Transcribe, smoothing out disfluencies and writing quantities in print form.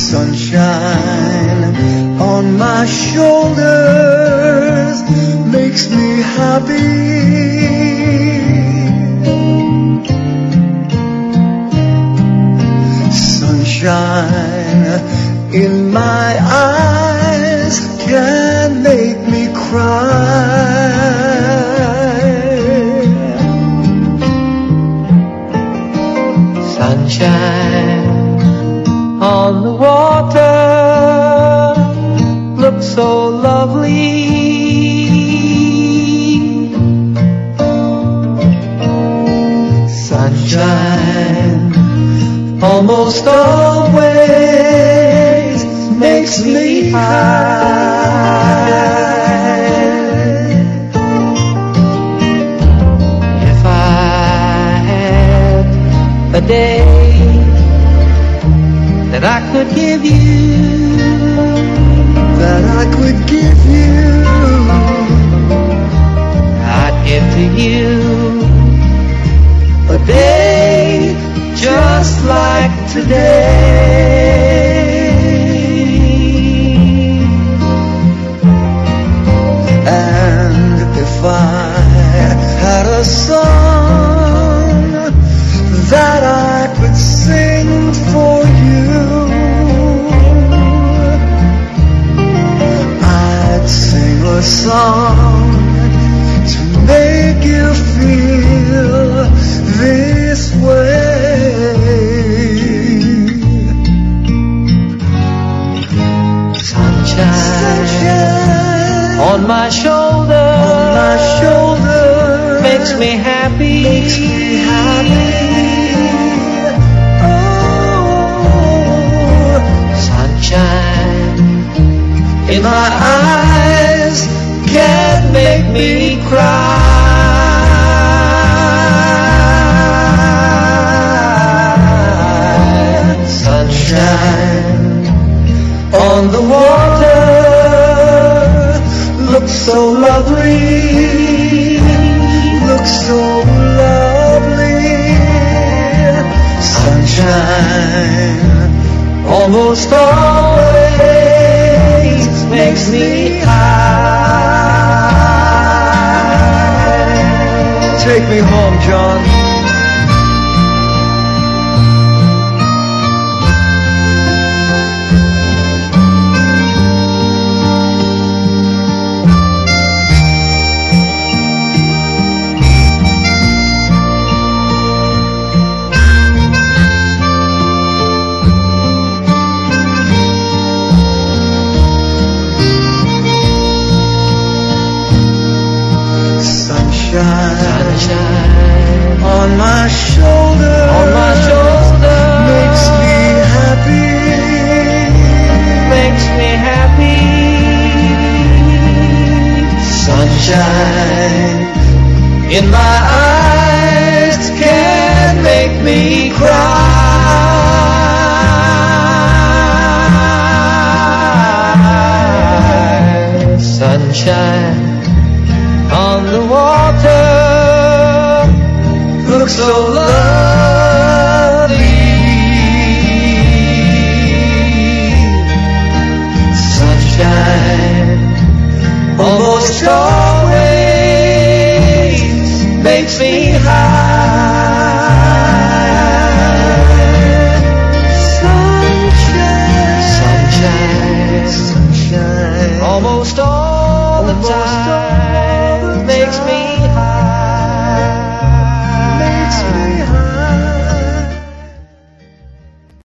Sunshine on my shoulders makes me happy. Sunshine in my eyes can make me cry. Sunshine on the water looks so lovely. Sunshine almost always makes me high. If I had a day that I could give you, that I could give you, I'd give to you a day just like today. And if I had a song that I could sing for you, I'd sing a song to make you feel this way. Sunshine on my shoulder, makes me happy. Makes me happy. Oh, sunshine in my eyes can make me cry. Sunshine on the water looks so lovely, looks so lovely. sunshine almost always makes me high. Take me home, John. Sunshine on my shoulder, makes me happy, makes me happy. Sunshine in my eyes can make me cry. Sunshine on the water looks so lovely.